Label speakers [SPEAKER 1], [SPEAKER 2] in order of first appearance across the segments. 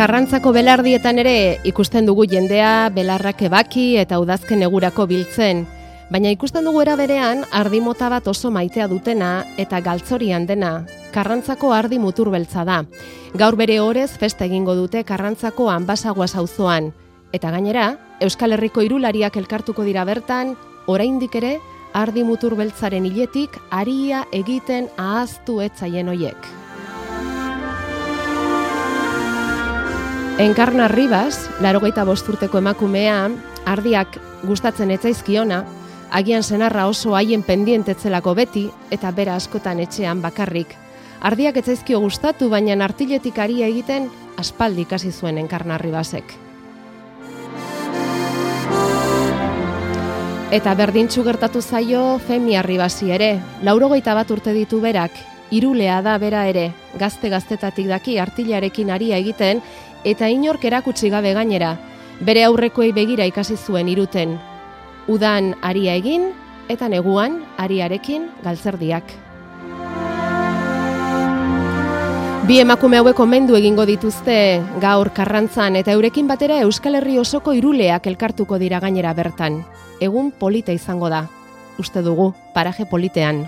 [SPEAKER 1] Karrantzako belardietan ere ikusten dugu jendea belarrak ebaki eta udazken egurako biltzen, baina ikusten dugu era berean ardi mota bat oso maitea dutena eta galtzorian dena. Karrantzako ardi muturbeltza da. Gaur bere orez festa egingo dute Karrantzako Anbasaguas auzoan. Eta gainera, Euskal Herriko hirulariak elkartuko dira bertan, oraindik ere ardi muturbeltzaren hiletik aria egiten ahaztu etzaien hoiek. Enkarna Ribas, 85 urteko emakumea, ardiak gustatzen etzaizkiona, agian senarra oso haien pendientetzelako beti eta bera askotan etxean bakarrik. Ardiak etzaizkio gustatu, baina artiletik aria egiten aspaldi ikasi zuen Enkarna Ribasek. Eta berdintsu gertatu zaio Femia Ribasi ere, 81 urte ditu berak, hirulea da bera ere, gazte-gaztetatik daki artilarekin aria egiten, eta inork erakutsi gabe gainera, bere aurrekoei begira ikasi zuen iruten. Udan aria egin, eta neguan ariarekin galtzerdiak. Bi emakume hauek omendu egingo dituzte gaur Karrantzan eta eurekin batera Euskal Herri osoko hiruleak elkartuko dira gainera bertan. Egun polita izango da, uste dugu, paraje politean.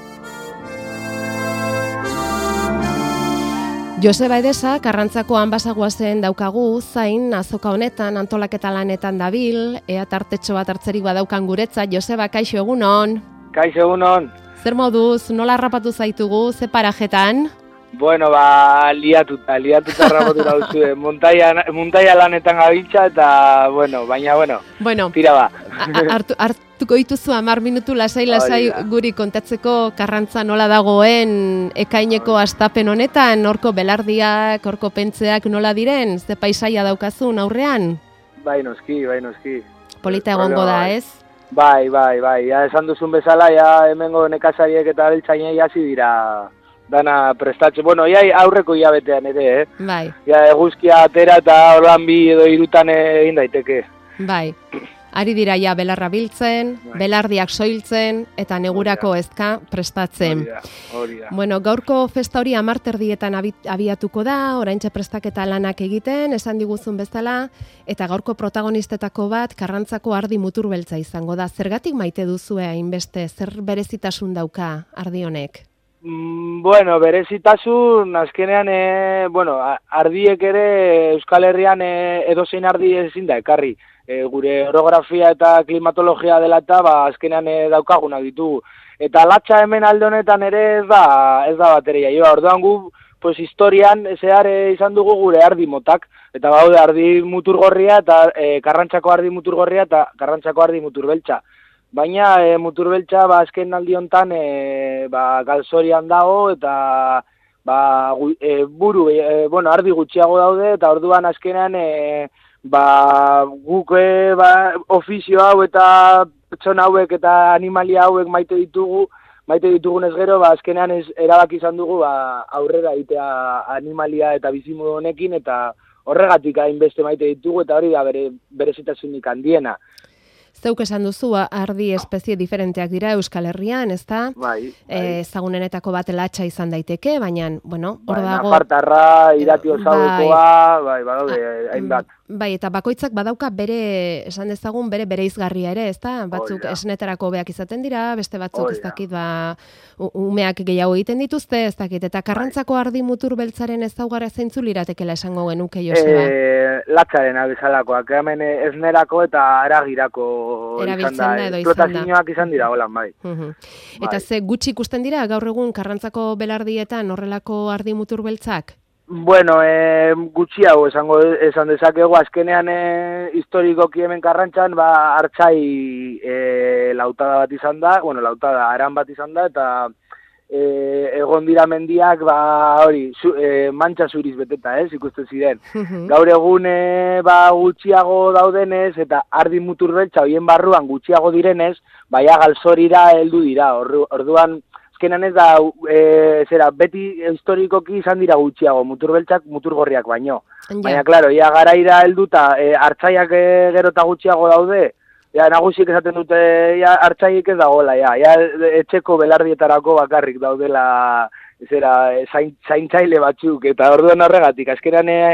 [SPEAKER 1] Joseba Edesa, Karrantzako Anbasaguasen daukagu, zain azoka honetan, antolaketa lanetan dabil, ea tartetxo bat hartzerik badaukan guretzat. Joseba, kaixo egunon?
[SPEAKER 2] Kaixo egunon.
[SPEAKER 1] Zer moduz, nola harrapatu zaitugu, ze parajetan?
[SPEAKER 2] Bueno, liatuta harrapatu dauzue. Muntaia lanetan gabiltza eta, bueno, tira ba. Hartuko dituzu 10 minutu lasai guri kontatzeko Karrantza nola dagoen ekaineko astapen honetan, horko belardiak, horko pentzeak nola diren, ze paisaia daukazun aurrean? Bai noski.
[SPEAKER 1] Polita egongo da, ez?
[SPEAKER 2] Bai, ja esan duzun bezala, ja hemengo nekazariek eta beltzainei hasi dira dana prestatzen. Bueno, ja aurreko hilabetean ere,
[SPEAKER 1] Bai.
[SPEAKER 2] Ja eguzkia atera eta ordan 2 edo 3 egin daiteke.
[SPEAKER 1] Bai. Ari dira ja belarra biltzen, belardiak soiltzen eta negurako ezka prestatzen.
[SPEAKER 2] Hori da.
[SPEAKER 1] Bueno, gaurko festa hori 10:00 abiatuko da, oraintxe prestaketa lanak egiten, esan diguzun bezala, eta gaurko protagonistetako bat Karrantzako ardi muturbeltza izango da. Zergatik maite duzue hainbeste, zer berezitasun dauka ardi honek?
[SPEAKER 2] Bueno, berezitasun, azkenean, ardiek ere Euskal Herrian edozein ardi ezin da ekarri. Gure orografia eta klimatologia dela eta azkenean daukagunak ditugu. Eta latxa hemen alde honetan ere ez da bateria. Orduan gu, historian zehar izan dugu gure ardi motak. Eta baude ardi muturgorria eta Karrantzako ardi muturgorria eta Karrantzako ardi muturbeltza. Baina muturbeltza azken aldi honetan galzorian dago eta ardi gutxiago daude eta orduan azkenean guk ofizio hau eta pertsona hauek eta animalia hauek maite ditugunez gero, azkenean erabaki izan dugu aurrera egitea animalia eta bizimudu honekin eta horregatik hainbeste maite ditugu eta hori da berezitasunik handiena.
[SPEAKER 1] Zeuk esan duzu, ardi espezie diferenteak dira Euskal Herrian, ezta?
[SPEAKER 2] Bai.
[SPEAKER 1] Ezagunenetako bat latxa izan daiteke, baina, hor dago...
[SPEAKER 2] Nafartarra, Irati Osaukoa, badaude, hainbat.
[SPEAKER 1] Bai, eta bakoitzak badauka bere, esan dezagun, bere izgarria ere, ezta? Batzuk esnetarako beak izaten dira, beste batzuk ez dakit, umeak gehiago egiten dituzte, ez dakit, eta Karrantzako ardi muturbeltzaren ezaugarria zeintzu liratekela esango genuke, Joseba?
[SPEAKER 2] Latxaren abezalakoak, hemen esnerako eta eragirako
[SPEAKER 1] erabiltzen da edo izan da.
[SPEAKER 2] Esplotazioak izan dira, holan, bai.
[SPEAKER 1] Eta ze gutxi ikusten dira gaur egun Karrantzako belardietan horrelako ardi muturbeltzak?
[SPEAKER 2] Bueno, gutxiago esan dezakegu, azkenean historikoki hemen Karrantzan, hartzai lautada bat izan da, aran bat izan da, eta egon dira mendiak, mantxa zuriz beteta, ikusten ziren. Gaur egun gutxiago daudenez, eta ardi muturbeltza horien barruan gutxiago direnez, galzorira heldu dira, orduan, azkenan ez da, beti historikoki izan dira gutxiago, muturbeltzak muturgorriak baino. Baina, klaro, garaira heldu eta hartzaiak gero eta gutxiago daude, nagusik esaten dute, hartzaiek ez dagoela, etxeko belardietarako bakarrik daudela, zaintzaile batzuk, eta orduan horregatik, azkenan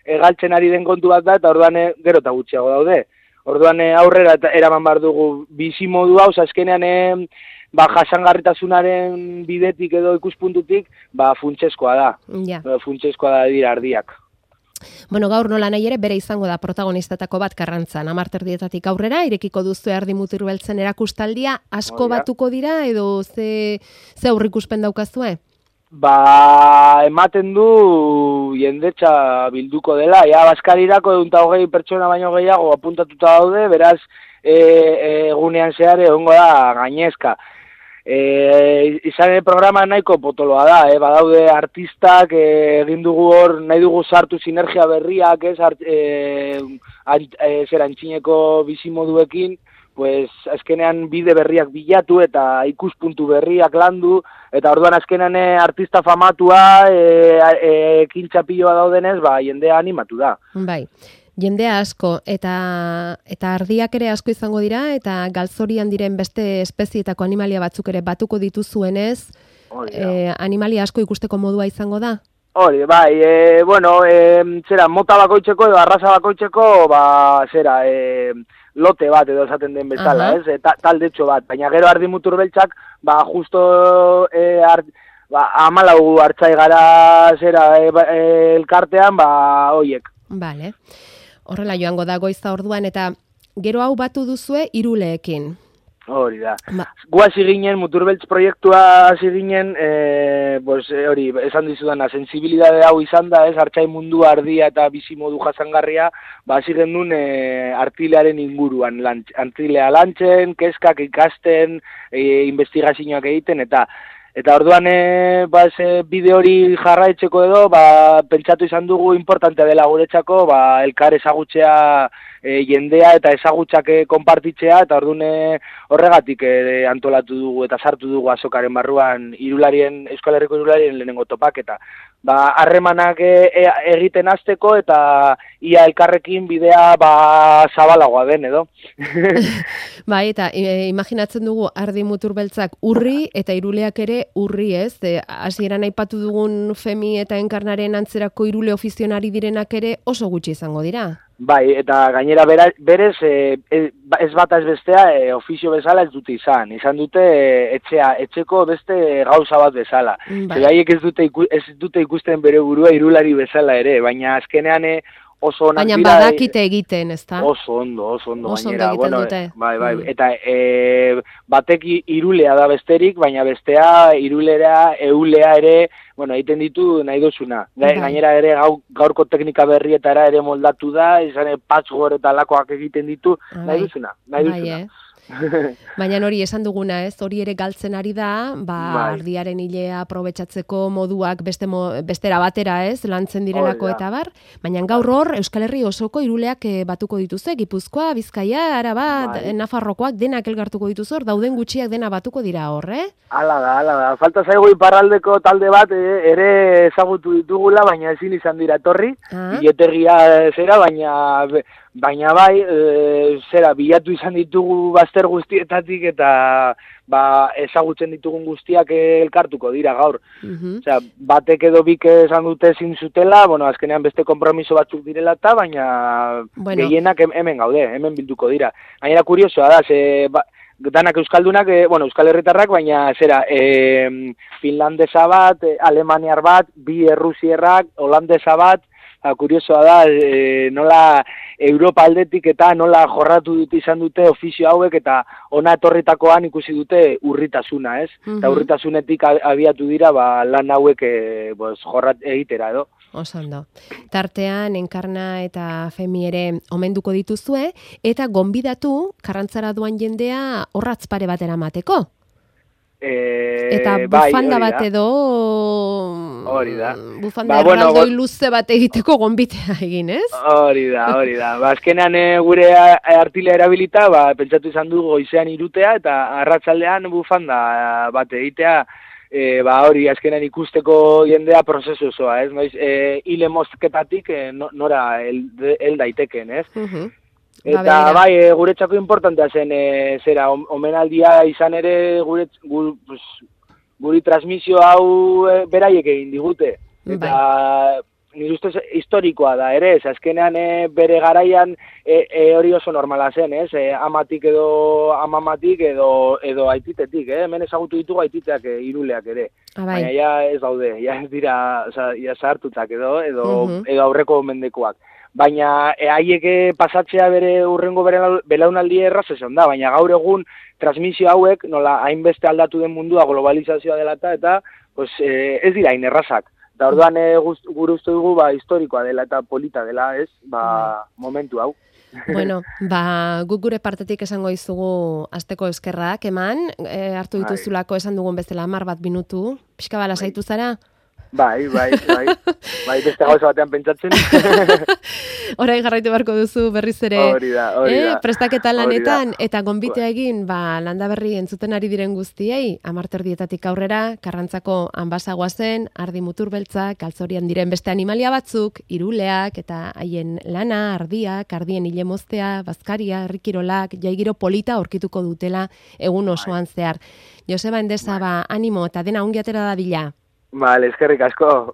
[SPEAKER 2] galtzen ari den kontu bat da, eta orduan gero eta gutxiago daude. Orduan aurrera eraman behar dugu bizimodu hau, azkenean jasangarritasunaren bidetik edo ikuspuntutik, funtsezkoa da.
[SPEAKER 1] Ja.
[SPEAKER 2] Funtsezkoa da dira ardiak.
[SPEAKER 1] Bueno, gaur nola nahi ere bere izango da protagonistetako bat Karrantzan. 10:00 aurrera irekiko duzue Ardi Mutur Beltzen erakustaldia, asko batuko dira edo ze aurrikuspen daukazue?
[SPEAKER 2] Ematen du jendetza bilduko dela, Baskarirako 120 pertsona baino gehiago apuntatuta daude, beraz egunean zehar egongo da gainezka. Izan programa nahiko potoloa da, badaude artistak, egin dugu hor, nahi dugu sartu sinergia berriak, antxineko bizimoduekin, pues azkenean bide berriak bilatu eta ikuspuntu berriak landu, eta orduan azkenean artista famatua, ekintzapiloa daudenez, jendea animatu da.
[SPEAKER 1] Bai. Jendea asko, eta ardiak ere asko izango dira, eta galtzorian diren beste espezietako animalia batzuk ere batuko dituzuenez, animalia asko ikusteko modua izango da?
[SPEAKER 2] Hori, bai, mota bakoitzeko edo arraza bakoitzeko, lote bat edo esaten den bezala, taldetxo bat, baina gero Ardi Mutur Beltzak, justo 14 hartzai gara elkartean, hoiek.
[SPEAKER 1] Bale. Horrela joango da goiza orduan, eta gero hau batu duzue Iruleekin.
[SPEAKER 2] Hori da. Gu hasi ginen, Muturbeltz proiektua hasi ginen, hori, esan dizudana, sensibilidade hau izan da, hartzai mundua, ardia eta bizimodu jasangarria, hasi genuen artilearen inguruan, artilea lantzen, kezkak ikasten, investigazioak egiten, eta orduan bide hori jarraitzeko edo, pentsatu izan dugu importantea dela guretzako, elkar ezagutzea jendea eta ezagutzak konpartitzea, eta orduan horregatik antolatu dugu eta sartu dugu azokaren barruan Euskal Herriko irularien lehenengo topaketa. Harremanak egiten hasteko eta ia elkarrekin bidea zabalagoa den edo.
[SPEAKER 1] Bai, eta imaginatzen dugu Ardi Mutur Beltzak urri eta Iruleak ere urri, ez? Hasieran aipatu dugun Femi eta Enkarnaren antzerako Irule ofizionari direnak ere oso gutxi izango dira.
[SPEAKER 2] Bai, eta gainera berez, ez bata ez bestea, ofizio bezala ez dute izan dute etxeko beste gauza bat bezala. Haiek ez dute ikusten bere burua irulari bezala ere, baina azkenean oso onak dira.
[SPEAKER 1] Baina badakite egiten, ezta?
[SPEAKER 2] Oso ondo gainera.
[SPEAKER 1] Egiten dute.
[SPEAKER 2] Bai, eta batek irulea da besterik, baina bestea irulera, eulea ere, egiten ditu nahi duzuna. Gainera ere gaurko teknika berrietara ere moldatu da, izan patchwork eta lakoak egiten ditu, nahi duzuna. Baina
[SPEAKER 1] hori esan duguna, ez? Hori ere galtzen ari da, ardiaren hilea aprobetxatzeko moduak bestera batera, ez? Lantzen direlako eta bar. Baina gaur hor, Euskal Herri osoko iruleak batuko dituzte, Gipuzkoa, Bizkaia, Araba, Nafarrokoak denak elgartuko dituz hor, dauden gutxiak dena batuko dira hor,
[SPEAKER 2] Hala da. Falta zaigu iparraldeko talde bat ere ezagutu ditugula, baina ezin izan dira etorri. Biletegia zera, baina bai, bilatu izan ditugu bazter guztietatik eta ezagutzen ditugun guztiak elkartuko dira gaur. Osea, batek edo bik esan dute ezin zutela, azkenean beste konpromiso batzuk direla eta, baina gehienak hemen gaude, hemen bilduko dira. Gainera kuriosoa da, danak euskaldunak, Euskal Herritarrak, baina finlandesa bat, alemaniar bat, bi errusierrak, holandesa bat, kuriosoa da, nola Europa aldetik eta nola jorratu izan dute ofizio hauek eta ona etorritakoan ikusi dute urritasuna, ez? Eta urritasunetik abiatu dira lan hauek jorrat egitera edo.
[SPEAKER 1] Osando. Tartean, Enkarna eta Femi ere omenduko dituzue, eta gonbidatu Karrantzara duan jendea horratz pare bat eramateko. Eta bufanda bat edo
[SPEAKER 2] hori da.
[SPEAKER 1] Bufanda erraldoi luze bat egiteko gonbitea egin, ez? Hori
[SPEAKER 2] da. Azkenean gure artilea erabilita, pentsatu izan du goizean irutea eta arratsaldean bufanda bat egitea, hori azkenean ikusteko jendea prozesu osoa, ez? Noiz hile mozketatik nora hel daiteken, ez? Eta guretzako importantea zen omenaldia izan ere guri transmisio hau beraiek egin digute. Eta nire ustez historikoa da ere, ez azkenean bere garaian hori oso normala zen, ez? Amatik edo amamatik edo aititetik, hemen ezagutu ditugu aititeak iruleak ere. Baina ja ez daude, ja ez dira, ja zahartutak edo aurreko mendekoak. Baina haiek pasatzea bere urrengo belaunaldi erraz esan da, baina gaur egun transmisio hauek, nola hainbeste aldatu den mundua globalizazioa dela eta pues, ez dira hain errazak. Da orduan gure uste dugu historikoa dela eta polita dela, ez? Momentu hau.
[SPEAKER 1] Bueno, guk gure partetik esango izugu asteko eskerrak eman, hartu dituzulako esan dugun bezala 10 minutu, pixka bala zaitu zara?
[SPEAKER 2] Bai, beste gauza batean pentsatzen.
[SPEAKER 1] Orain jarraitu beharko duzu berriz ere.
[SPEAKER 2] Hori da.
[SPEAKER 1] Prestaketa lanetan, eta gonbitea egin, Landa Berri entzuten ari diren guztiei, 10:00 aurrera, Karrantzako anbasagoa zen, ardi mutur beltzak, galtzorian diren beste animalia batzuk, iruleak, eta haien lana, ardiak, ardien hile moztea, bazkaria, herrikirolak, jaigiro polita aurkituko dutela egun osoan zehar. Joseba Endesa, animo, eta dena ongi atera dadila.
[SPEAKER 2] Vale, eskerrik asko.